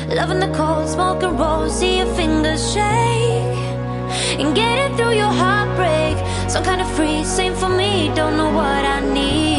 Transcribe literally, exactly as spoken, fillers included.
Loving the cold, smoking rolls, see your fingers shake, and getting through your heartbreak. Some kind of free, same for me, don't know what I need.